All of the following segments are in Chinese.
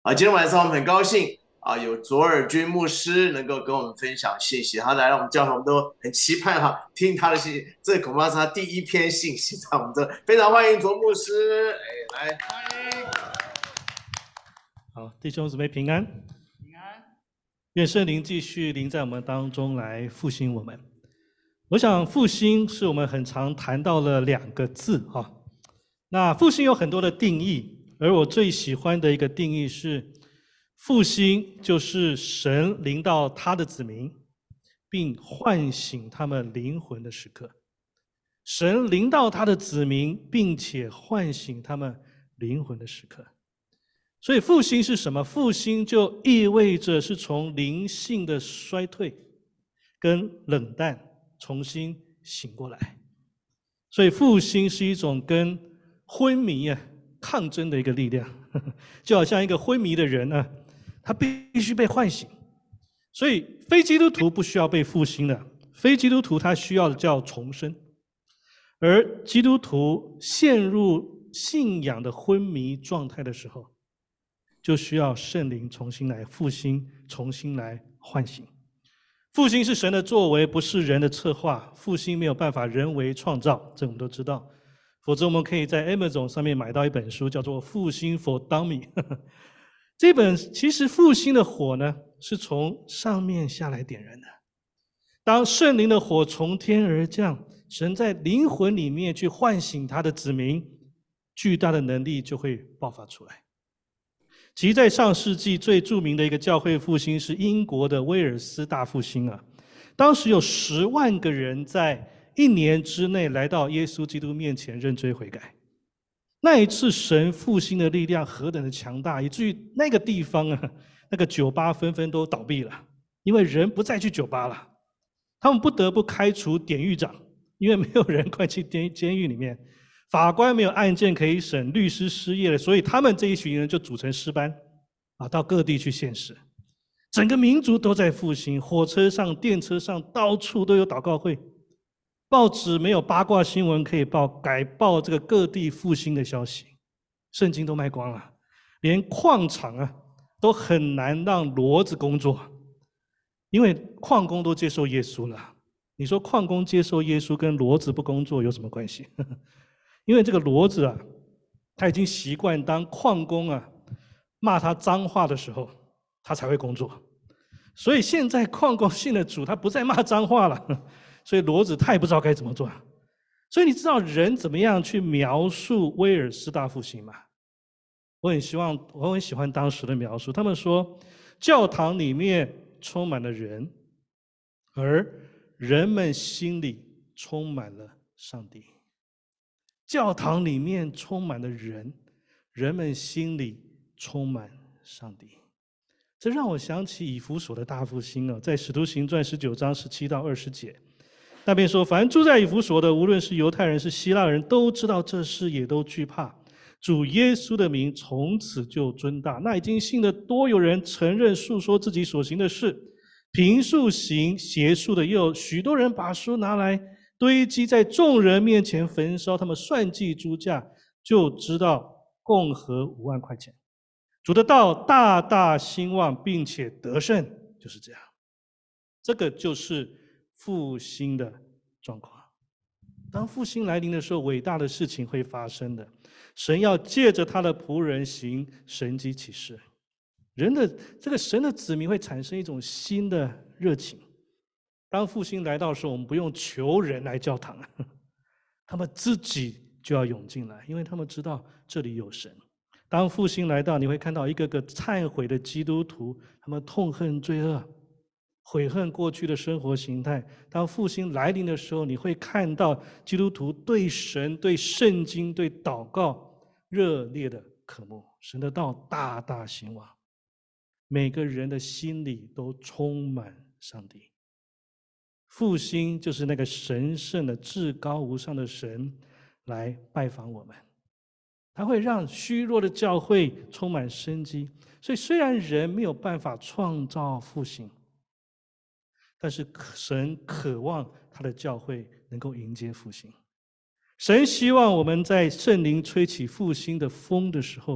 今天晚上我们很高兴有左耳君牧师能够跟我们分享信息，他来到我们教会，我们都很期盼听他的信息。这恐怕是他第一篇信息在我们这，非常欢迎左牧师，来欢迎。 好，弟兄姊妹平安，平安。愿圣灵继续临在我们当中来复兴我们。我想复兴是我们很常谈到了两个字哈。那复兴有很多的定义，而我最喜欢的一个定义是，复兴就是神临到他的子民，并唤醒他们灵魂的时刻。神临到他的子民，并且唤醒他们灵魂的时刻。所以复兴是什么？复兴就意味着是从灵性的衰退跟冷淡重新醒过来。所以复兴是一种跟昏迷抗争的一个力量，就好像一个昏迷的人他必须被唤醒。所以非基督徒不需要被复兴的，非基督徒他需要的叫重生。而基督徒陷入信仰的昏迷状态的时候，就需要圣灵重新来复兴，重新来唤醒。复兴是神的作为，不是人的策划。复兴没有办法人为创造，这我们都知道。否则我们可以在 Amazon 上面买到一本书，叫做《复兴 for Dummy》。这本其实复兴的火呢，是从上面下来点燃的。当圣灵的火从天而降，神在灵魂里面去唤醒他的子民，巨大的能力就会爆发出来。其实在上世纪最著名的一个教会复兴是英国的威尔斯大复兴当时有10万个人在1年之内来到耶稣基督面前认罪悔改。那一次神复兴的力量何等的强大，以至于那个地方那个酒吧纷纷都倒闭了，因为人不再去酒吧了，他们不得不开除典狱长，因为没有人关进监狱里面。法官没有案件可以审，律师失业了，所以他们这一群人就组成诗班到各地去献诗。整个民族都在复兴，火车上、电车上到处都有祷告会，报纸没有八卦新闻可以报，改报这个各地复兴的消息。圣经都卖光了，连矿场都很难让骡子工作，因为矿工都接受耶稣了。你说矿工接受耶稣跟骡子不工作有什么关系？因为这个骡子他已经习惯当矿工骂他脏话的时候，他才会工作。所以现在矿工信了主，他不再骂脏话了，所以骡子他也不知道该怎么做。所以你知道人怎么样去描述威尔斯大复兴吗？我很喜欢当时的描述。他们说，教堂里面充满了人，而人们心里充满了上帝。教堂里面充满了人，人们心里充满上帝。这让我想起以弗所的大复兴在使徒行传19章17到20节，那边说，凡住在以弗所的，无论是犹太人是希腊人，都知道这事，也都惧怕。主耶稣的名从此就尊大。那已经信的多有人承认述说自己所行的事，凭数行邪术的，也有许多人把书拿来堆积在众人面前焚烧，他们算计诸价，就知道共合5万块钱。主的道大大兴旺，并且得胜，就是这样。这个就是复兴的状况。当复兴来临的时候，伟大的事情会发生的。神要借着他的仆人行神迹奇事，这个神的子民会产生一种新的热情。当复兴来到的时候，我们不用求人来教堂，他们自己就要涌进来，因为他们知道这里有神。当复兴来到，你会看到一个个忏悔的基督徒，他们痛恨罪恶，悔恨过去的生活形态。当复兴来临的时候，你会看到基督徒对神、对圣经、对祷告热烈的渴慕，神的道大大兴旺，每个人的心里都充满上帝。复兴就是那个神圣的至高无上的神来拜访我们，它会让虚弱的教会充满生机。所以虽然人没有办法创造复兴，但是神渴望他的教会能够迎接复兴。神希望我们在圣灵吹起复兴的风的时候，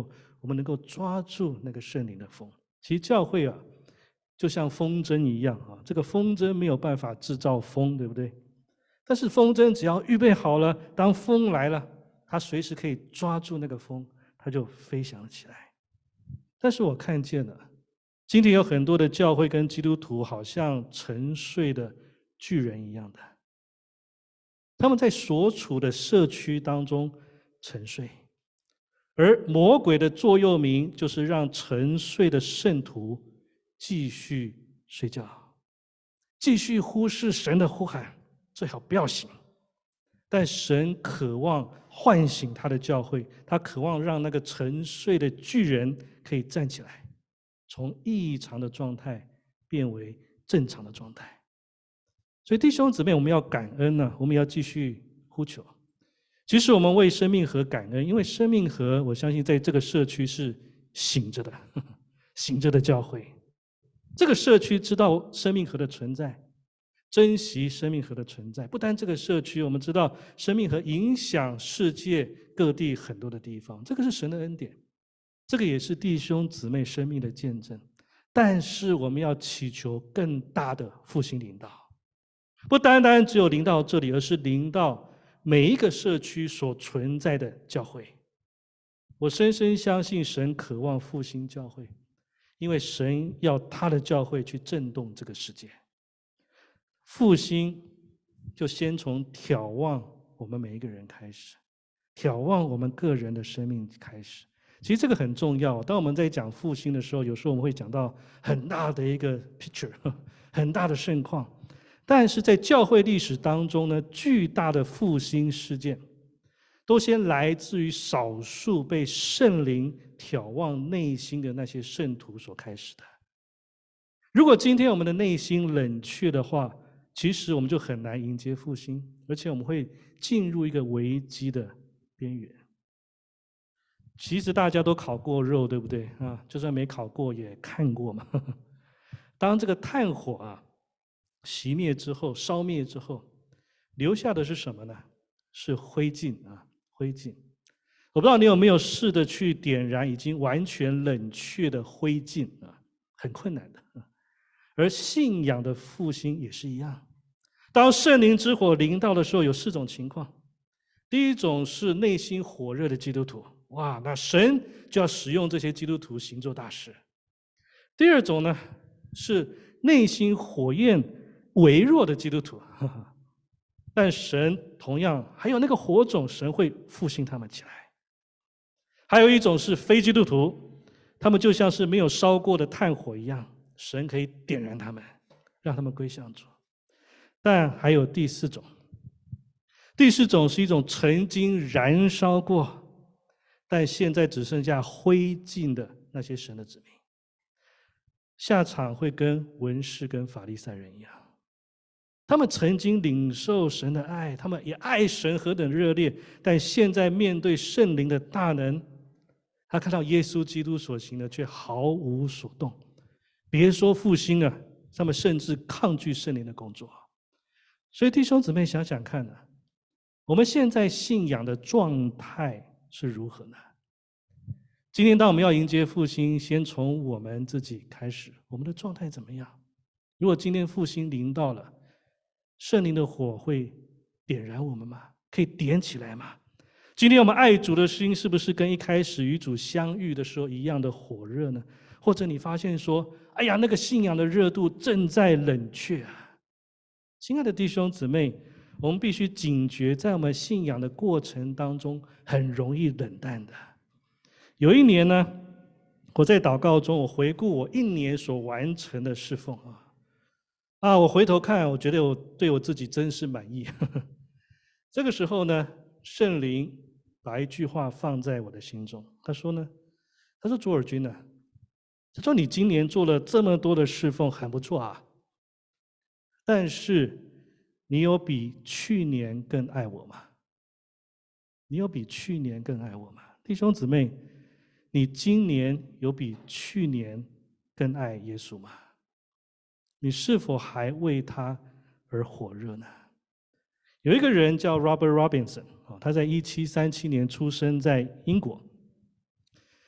我们能够抓住那个圣灵的风。其实教会啊，就像风筝一样啊，这个风筝没有办法制造风，对不对？但是风筝只要预备好了，当风来了，它随时可以抓住那个风，它就飞翔起来。但是我看见了，今天有很多的教会跟基督徒好像沉睡的巨人一样的，他们在所处的社区当中沉睡，而魔鬼的座右铭就是让沉睡的圣徒继续睡觉，继续忽视神的呼喊，最好不要醒。但神渴望唤醒他的教会，他渴望让那个沉睡的巨人可以站起来，从异常的状态变为正常的状态。所以弟兄姊妹，我们要感恩呢，我们要继续呼求。其实我们为生命河感恩，因为生命河，我相信在这个社区是醒着的，醒着的教会。这个社区知道生命河的存在，珍惜生命河的存在。不单这个社区，我们知道生命河影响世界各地很多的地方，这个是神的恩典，这个也是弟兄姊妹生命的见证。但是我们要祈求更大的复兴临到，不单单只有临到这里，而是临到每一个社区所存在的教会。我深深相信神渴望复兴教会，因为神要他的教会去震动这个世界。复兴就先从眺望我们每一个人开始，眺望我们个人的生命开始。其实这个很重要，当我们在讲复兴的时候，有时候我们会讲到很大的一个 picture， 很大的盛况，但是在教会历史当中呢，巨大的复兴事件都先来自于少数被圣灵眺望内心的那些圣徒所开始的。如果今天我们的内心冷却的话，其实我们就很难迎接复兴，而且我们会进入一个危机的边缘。其实大家都烤过肉，对不对啊？就算没烤过也看过嘛。当这个炭火啊熄灭之后，烧灭之后，留下的是什么呢？是灰烬啊，灰烬。我不知道你有没有试着去点燃已经完全冷却的灰烬啊，很困难的。而信仰的复兴也是一样，当圣灵之火临到的时候，有4种情况。第一种是内心火热的基督徒，哇，那神就要使用这些基督徒行做大事。第二种呢，是内心火焰微弱的基督徒，但神同样还有那个火种，神会复兴他们起来。还有一种是非基督徒，他们就像是没有烧过的炭火一样，神可以点燃他们，让他们归向主。但还有第4种，第4种是一种曾经燃烧过，但现在只剩下灰烬的那些神的子民，下场会跟文士跟法利赛人一样。他们曾经领受神的爱，他们也爱神何等热烈，但现在面对圣灵的大能，他看到耶稣基督所行的却毫无所动。别说复兴了，他们甚至抗拒圣灵的工作。所以弟兄姊妹想想看呢，我们现在信仰的状态是如何呢？今天当我们要迎接复兴，先从我们自己开始，我们的状态怎么样？如果今天复兴临到了，圣灵的火会点燃我们吗？可以点起来吗？今天我们爱主的心是不是跟一开始与主相遇的时候一样的火热呢？或者你发现说，哎呀，那个信仰的热度正在冷却啊！亲爱的弟兄姊妹，我们必须警觉，在我们信仰的过程当中，很容易冷淡的。有一年呢，我在祷告中，我回顾我1年所完成的侍奉我回头看，我觉得我对我自己真是满意。这个时候呢，圣灵把一句话放在我的心中，他说主尔君呢，他说你今年做了这么多的侍奉，很不错啊，但是你有比去年更爱我吗？你有比去年更爱我吗？弟兄姊妹，你今年有比去年更爱耶稣吗？你是否还为他而火热呢？有一个人叫 Robert Robinson， 他在1737年出生在英国。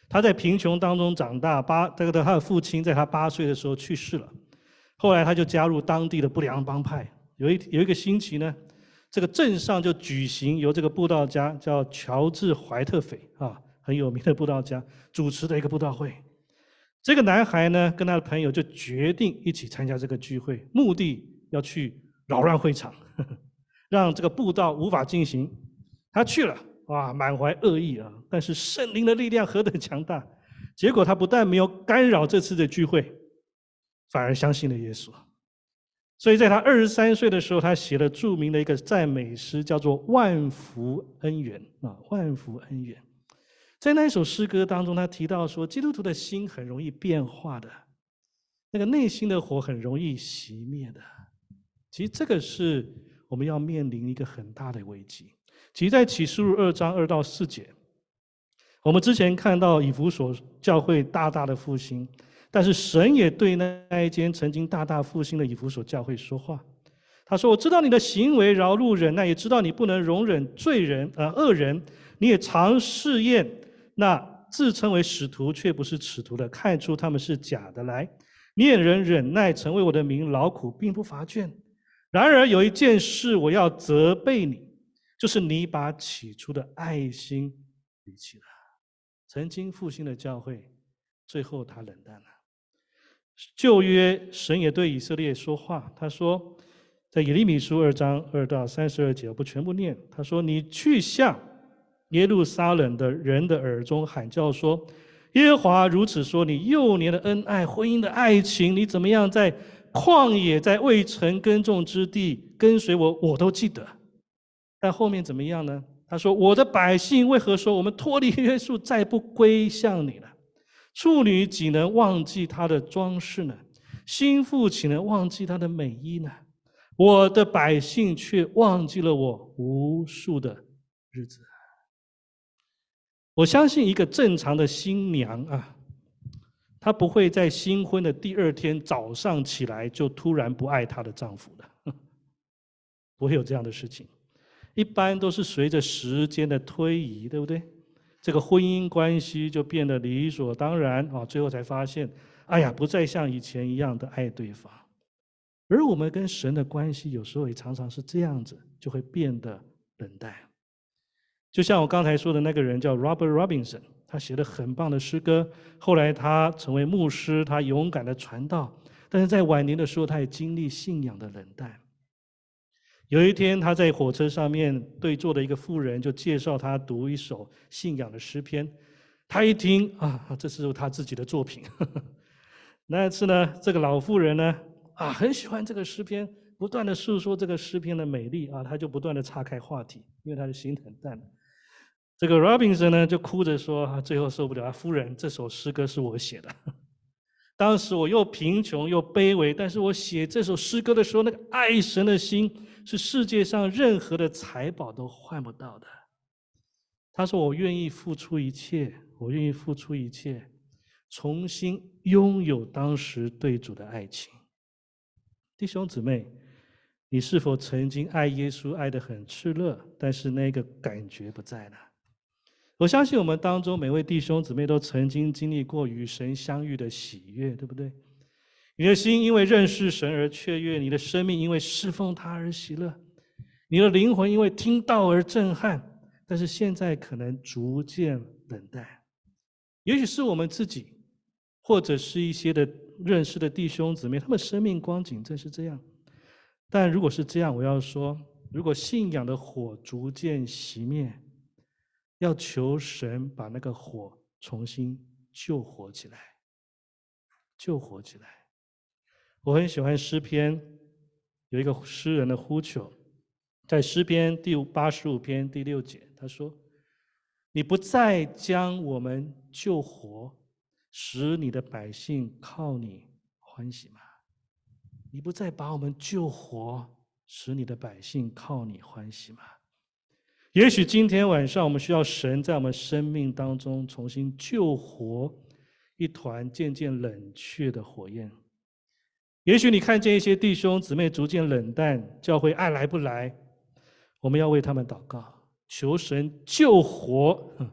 他在贫穷当中长大，他的父亲在他8岁的时候去世了，后来他就加入当地的不良帮派。有一个星期呢，这个镇上就举行由这个布道家叫乔治·怀特斐很有名的布道家主持的一个布道会。这个男孩呢，跟他的朋友就决定一起参加这个聚会，目的要去扰乱会场，让这个布道无法进行。他去了，满怀恶意但是圣灵的力量何等强大！结果他不但没有干扰这次的聚会，反而相信了耶稣。所以在他23岁的时候，他写了著名的一个赞美诗，叫做《万福恩源》万福恩源。在那一首诗歌当中，他提到说，基督徒的心很容易变化的，那个内心的火很容易熄灭的。其实这个是我们要面临一个很大的危机。其实在启示录2章2到4节，我们之前看到以弗所教会大大的复兴，但是神也对那一间曾经大大复兴的以弗所教会说话。他说：“我知道你的行为饶路忍耐，也知道你不能容忍恶人，你也常试验那自称为使徒却不是使徒的，看出他们是假的来。你也能忍耐，曾为我的名劳苦，并不乏倦。然而有一件事我要责备你，就是你把起初的爱心离弃了。”曾经复兴的教会，最后他冷淡了。旧约神也对以色列说话，他说在耶利米书2章2到32节，我不全部念。他说：“你去向耶路撒冷的人的耳中喊叫说，耶和华如此说，你幼年的恩爱，婚姻的爱情，你怎么样在旷野，在未曾耕种之地跟随我，我都记得。但后面怎么样呢？他说：我的百姓为何说我们脱离约束，再不归向你了？处女岂能忘记她的装饰呢？心腹岂能忘记她的美衣呢？我的百姓却忘记了我无数的日子。”我相信一个正常的新娘她不会在新婚的第2天早上起来就突然不爱她的丈夫的，不会有这样的事情。一般都是随着时间的推移，对不对？这个婚姻关系就变得理所当然最后才发现，不再像以前一样的爱对方。而我们跟神的关系有时候也常常是这样子，就会变得冷淡。就像我刚才说的那个人叫 Robert Robinson， 他写了很棒的诗歌，后来他成为牧师，他勇敢的传道，但是在晚年的时候，他也经历信仰的冷淡。有一天，他在火车上面对坐的一个妇人就介绍他读一首信仰的诗篇，他一听这是他自己的作品。那次呢，这个老妇人呢很喜欢这个诗篇，不断的诉说这个诗篇的美丽他就不断的岔开话题，因为他的心很淡。这个 Robinson 呢就哭着说最后受不了，夫人，这首诗歌是我写的。当时我又贫穷又卑微，但是我写这首诗歌的时候，那个爱神的心是世界上任何的财宝都换不到的。他说我愿意付出一切，我愿意付出一切，重新拥有当时对主的爱情。弟兄姊妹，你是否曾经爱耶稣爱得很炽热，但是那个感觉不在了？我相信我们当中每位弟兄姊妹都曾经经历过与神相遇的喜悦，对不对？你的心因为认识神而雀跃，你的生命因为侍奉他而喜乐，你的灵魂因为听道而震撼，但是现在可能逐渐冷淡。也许是我们自己，或者是一些的认识的弟兄姊妹，他们生命光景正是这样。但如果是这样，我要说，如果信仰的火逐渐熄灭，要求神把那个火重新救活起来，救活起来。我很喜欢诗篇，有一个诗人的呼求，在诗篇第85篇第6节，他说：你不再将我们救活，使你的百姓靠你欢喜吗？你不再把我们救活，使你的百姓靠你欢喜吗？也许今天晚上我们需要神在我们生命当中重新救活一团渐渐冷却的火焰。也许你看见一些弟兄姊妹逐渐冷淡，教会爱来不来，我们要为他们祷告，求神救活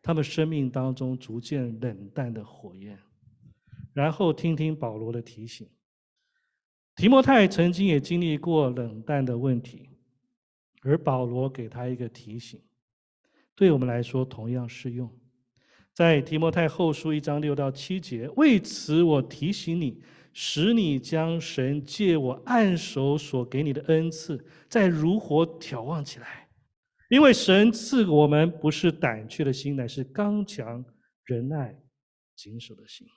他们生命当中逐渐冷淡的火焰。然后听听保罗的提醒。提摩太曾经也经历过冷淡的问题，而保罗给他一个提醒，对我们来说同样适用。在提摩太后书1章6到7节，为此我提醒你，使你将神借我按手所给你的恩赐，再如火挑旺起来。因为神赐我们不是胆怯的心，乃是刚强、仁爱、谨守的心。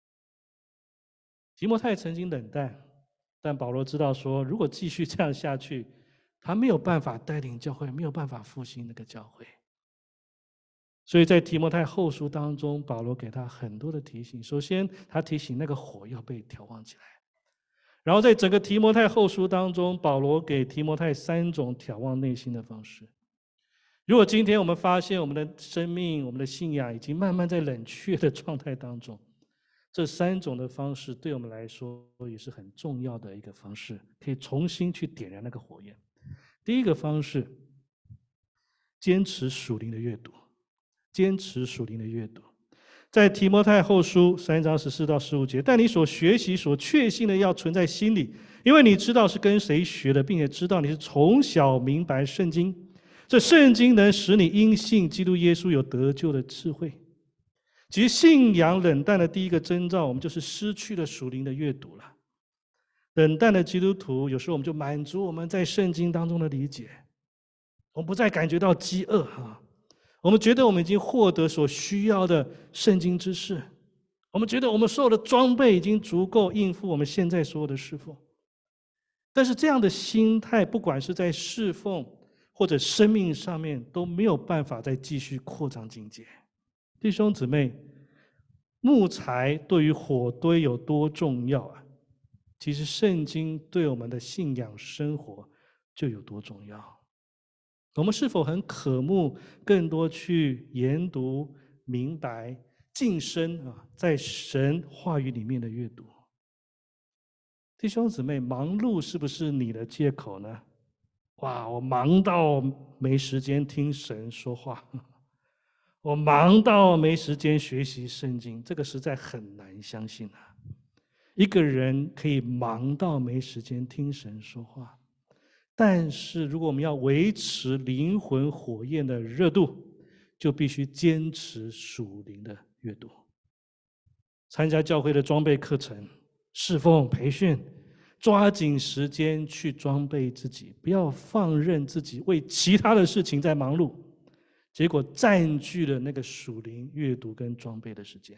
提摩太曾经冷淡，但保罗知道说，如果继续这样下去，他没有办法带领教会，没有办法复兴那个教会。所以在提摩太后书当中，保罗给他很多的提醒。首先，他提醒那个火要被挑旺起来。然后在整个提摩太后书当中，保罗给提摩太3种挑旺内心的方式。如果今天我们发现我们的生命、我们的信仰已经慢慢在冷却的状态当中，这3种的方式对我们来说也是很重要的一个方式，可以重新去点燃那个火焰。第一个方式，坚持属灵的阅读，坚持属灵的阅读。在提摩太后书3章14到15节，但你所学习、所确信的要存在心里，因为你知道是跟谁学的，并且知道你是从小明白圣经。这圣经能使你因信基督耶稣有得救的智慧。其实信仰冷淡的第一个征兆，我们就是失去了属灵的阅读了。冷淡的基督徒，有时候我们就满足我们在圣经当中的理解，我们不再感觉到饥饿我们觉得我们已经获得所需要的圣经知识，我们觉得我们所有的装备已经足够应付我们现在所有的侍奉。但是这样的心态，不管是在侍奉或者生命上面，都没有办法再继续扩张境界。弟兄姊妹，木材对于火堆有多重要啊？其实圣经对我们的信仰生活就有多重要。我们是否很渴慕更多去研读、明白、晋升在神话语里面的阅读？弟兄姊妹，忙碌是不是你的借口呢？哇，我忙到没时间听神说话，我忙到没时间学习圣经，这个实在很难相信啊！一个人可以忙到没时间听神说话，但是如果我们要维持灵魂火焰的热度，就必须坚持属灵的阅读，参加教会的装备课程、侍奉培训，抓紧时间去装备自己，不要放任自己为其他的事情在忙碌，结果占据了那个属灵阅读跟装备的时间。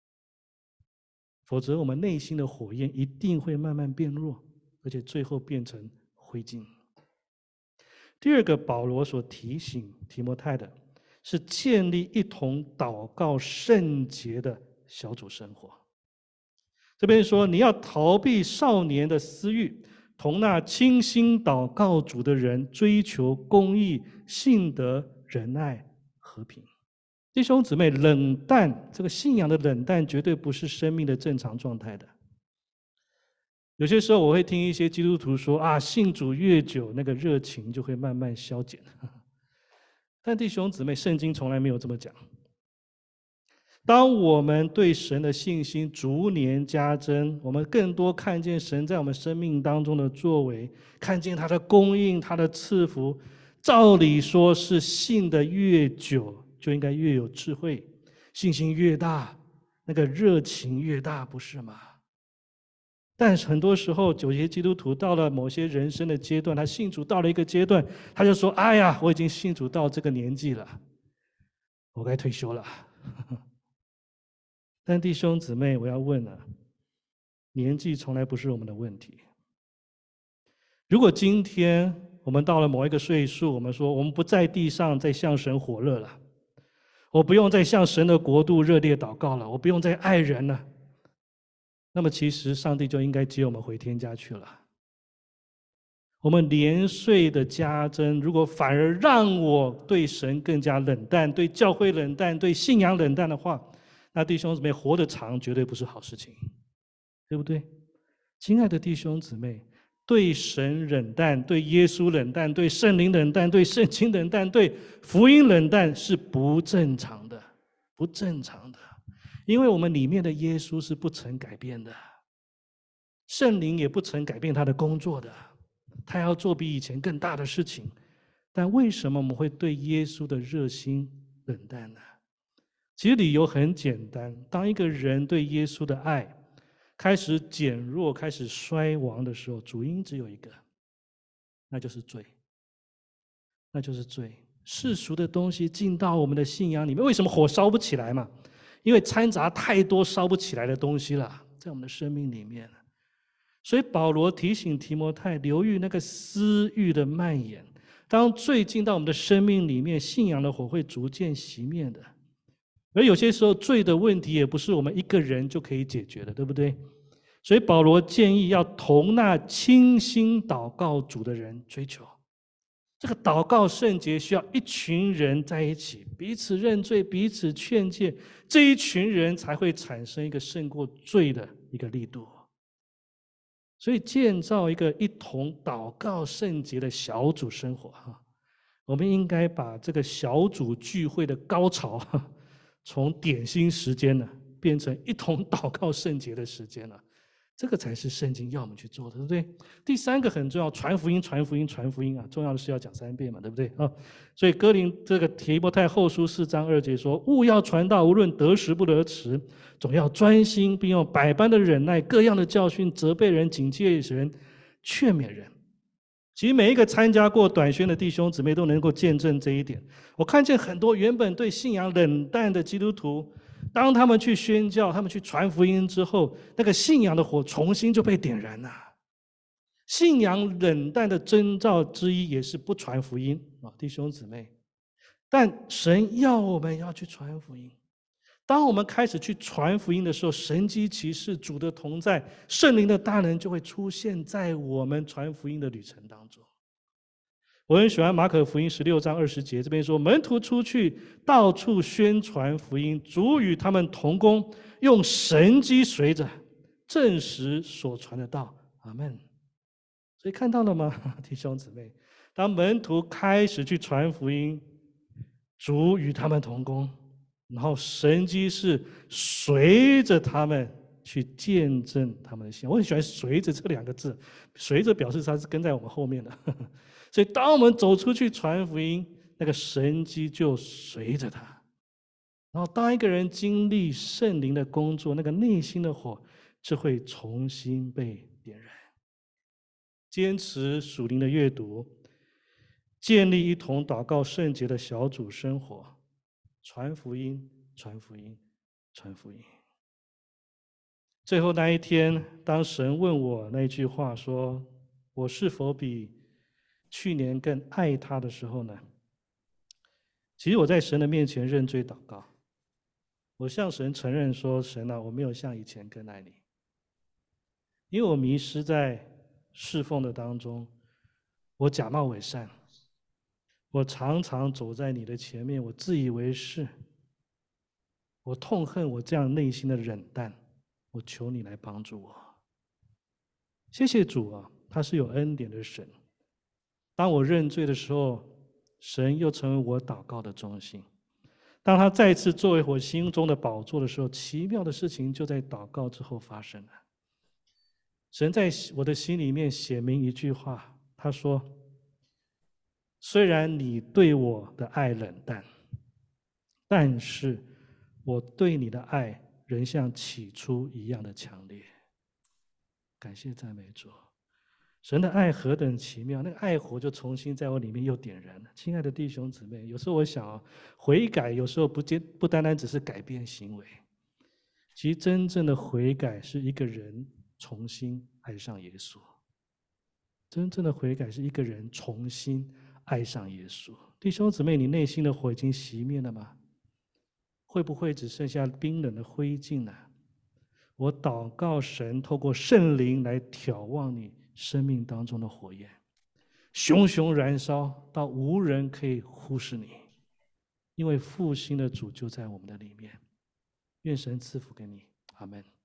否则我们内心的火焰一定会慢慢变弱，而且最后变成灰烬。第二个，保罗所提醒提摩太的是建立一同祷告圣洁的小组生活。这边说，你要逃避少年的私欲，同那倾心祷告主的人追求公义、信德、仁爱、和平。弟兄姊妹，冷淡，这个信仰的冷淡绝对不是生命的正常状态的。有些时候我会听一些基督徒说信主越久，那个热情就会慢慢消减。但弟兄姊妹，圣经从来没有这么讲。当我们对神的信心逐年加增，我们更多看见神在我们生命当中的作为，看见他的供应、他的赐福，照理说是信的越久，就应该越有智慧，信心越大，那个热情越大，不是吗？但是很多时候，有些基督徒到了某些人生的阶段，他信主到了一个阶段，他就说：“哎呀，我已经信主到这个年纪了，我该退休了。”但弟兄姊妹，我要问年纪从来不是我们的问题。如果今天我们到了某一个岁数，我们说我们不在地上再向神火热了，我不用再向神的国度热烈祷告了，我不用再爱人了，那么其实上帝就应该接我们回天家去了。我们年岁的加增，如果反而让我对神更加冷淡，对教会冷淡，对信仰冷淡的话，那弟兄姊妹活得长绝对不是好事情，对不对？亲爱的弟兄姊妹，对神冷淡，对耶稣冷淡，对圣灵冷淡，对圣经冷淡，对福音冷淡是不正常的， 不正常的，因为我们里面的耶稣是不曾改变的，圣灵也不曾改变他的工作的，他要做比以前更大的事情。但为什么我们会对耶稣的热心冷淡呢？其实理由很简单，当一个人对耶稣的爱开始减弱、开始衰亡的时候，主因只有一个，那就是罪。那就是罪。世俗的东西进到我们的信仰里面，为什么火烧不起来嘛？因为掺杂太多烧不起来的东西了，在我们的生命里面。所以保罗提醒提摩太留意那个私欲的蔓延。当罪进到我们的生命里面，信仰的火会逐渐熄灭的。而有些时候，罪的问题也不是我们一个人就可以解决的，对不对？所以保罗建议要同那倾心祷告主的人追求。这个祷告圣洁需要一群人在一起，彼此认罪，彼此劝诫，这一群人才会产生一个胜过罪的一个力度。所以建造一个一同祷告圣洁的小组生活，我们应该把这个小组聚会的高潮从点心时间呢，变成一同祷告圣洁的时间了。这个才是圣经要我们去做的，对不对？第三个很重要，传福音，传福音，传福音啊！重要的是要讲3遍嘛，对不对啊？所以这个提摩太后书4章2节说：“务要传道，无论得时不得时，总要专心，并用百般的忍耐，各样的教训，责备人，警戒人，劝勉人。”其实每一个参加过短宣的弟兄姊妹都能够见证这一点。我看见很多原本对信仰冷淡的基督徒，当他们去宣教，他们去传福音之后，那个信仰的火重新就被点燃了。信仰冷淡的征兆之一也是不传福音啊，弟兄姊妹。但神要我们要去传福音。当我们开始去传福音的时候，神迹奇事、主的同在、圣灵的大能就会出现在我们传福音的旅程当中。我很喜欢马可福音16章20节，这边说：“门徒出去，到处宣传福音，主与他们同工，用神迹随着，证实所传的道。”阿们。所以看到了吗，弟兄姊妹？当门徒开始去传福音，主与他们同工，然后神迹是随着他们去见证他们的信。我很喜欢“随着”这2个字，随着表示他是跟在我们后面的。所以当我们走出去传福音，那个神迹就随着他。然后当一个人经历圣灵的工作，那个内心的火就会重新被点燃。坚持属灵的阅读，建立一同祷告圣洁的小组生活，传福音，传福音，传福音。最后那一天，当神问我那句话说：“我是否比去年更爱他的时候呢？”其实我在神的面前认罪祷告，我向神承认说：“神啊，我没有像以前更爱你，因为我迷失在侍奉的当中，我假冒伪善，我常常走在你的前面，我自以为是，我痛恨我这样内心的冷淡，我求你来帮助我。”谢谢主啊，他是有恩典的神。当我认罪的时候，神又成为我祷告的中心。当他再次作为我心中的宝座的时候，奇妙的事情就在祷告之后发生了。神在我的心里面写明一句话，他说：“虽然你对我的爱冷淡，但是我对你的爱仍像起初一样的强烈。”感谢赞美主。神的爱何等奇妙，那个爱火就重新在我里面又点燃了。亲爱的弟兄姊妹，有时候我想悔改有时候不单单只是改变行为，其实真正的悔改是一个人重新爱上耶稣。真正的悔改是一个人重新爱上耶稣。弟兄姊妹，你内心的火已经熄灭了吗？会不会只剩下冰冷的灰烬呢？我祷告神透过圣灵来挑旺你生命当中的火焰，熊熊燃烧到无人可以忽视你，因为复兴的主就在我们的里面。愿神赐福给你，阿们。